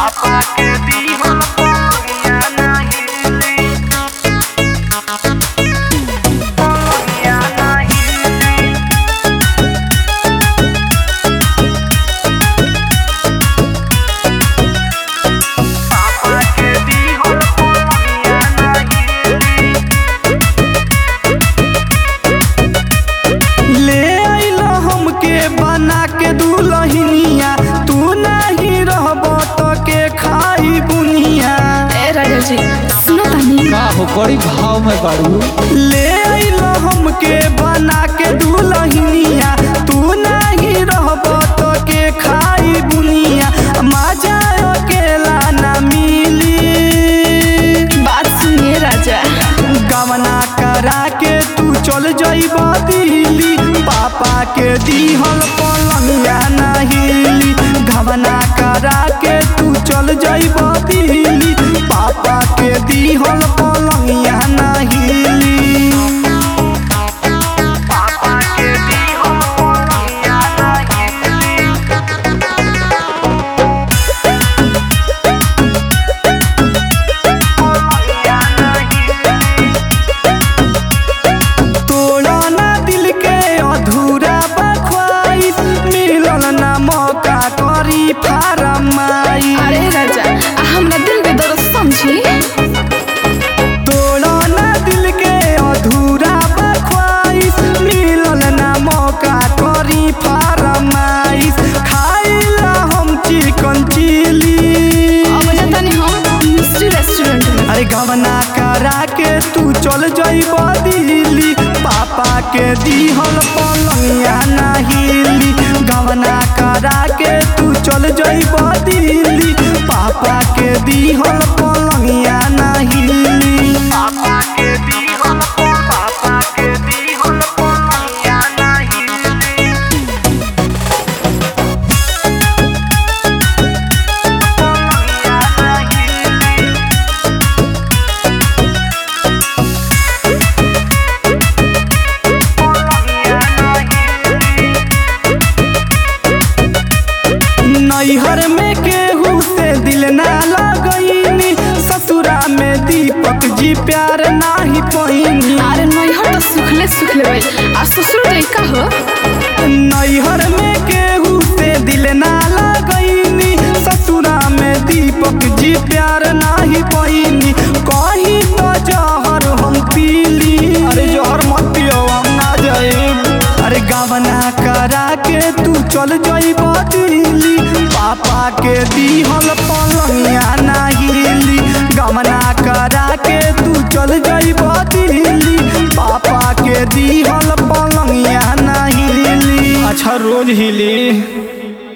पापा के दीहल पलंगिया ना हिली, पलंगिया ना हिली। पापा के दीहल पलंगिया ना हिली। ले आइलो हमके बना के दुल्हनिया, तू नहीं रहब तो के खाई बुनिया। ए राजा जी सुनो तनी। का हो बड़ी भाव में बाड़ू। ले आइलो हमके बना के दुल्हनिया, तू नहीं रहब तो के खाई बुनिया। मजा अकेला ना मिली, बात सुनिए राजा। गवना करा के तू चल जइब दिल्ली, पापा के दीहल पलंगिया ना हिली। गवना करा के तू चल जइब दिल्ली, पापा के दीहल पलंगिया ना हिली। पापा के दीहल पलंगिया ना हिली। पलंगिया ना हिली। तोड़ा ना दिल के अधूरा बख्वाइश, मिलल ना मौका करी फरमाइश। अरे राजा हमरा दिल के दर्द समझी। तोड़ा ना दिल के अधूरा बख्वाइश, मिलल ना मौका करी फरमाइश। खाइला हम चिकन चिली, अब जतनी हम मिस्ट्री रेस्टोरेंट में। अरे गवना करा के तू चल जइब दिल्ली, पापा के दीहल पलंगिया ना हिली। गवना करा के तू चल जइब दिल्ली, पापा के दीहल पलंगिया ना हिली। पापा के दीहल पापा के दीहल पलंगिया ना हिली। पलंगिया ना हिली। पलंगिया ना हिली। नैहर में केहू से दिल ना लगईनी, ससुरा में दीपक जी प्यार नाही पैनी। अरे नैहर तो सुखले सुखले भाई और ससुर गई का हो। नैहर में केहू से दिल ना लगईनी, ससुरा में दीपक जी प्यार नाही पैनी। कहीं तो जहर हम पीली, अरे जहर मत पियो हम ना जाइब। अरे गवना करा के तू चल जइब दिल्ली, पापा के दीहल पलंगिया ना हिली। गवना करा के तू चल जइब दिल्ली, पापा के दीहल पलंगिया ना हिली। अच्छा रोज हिली।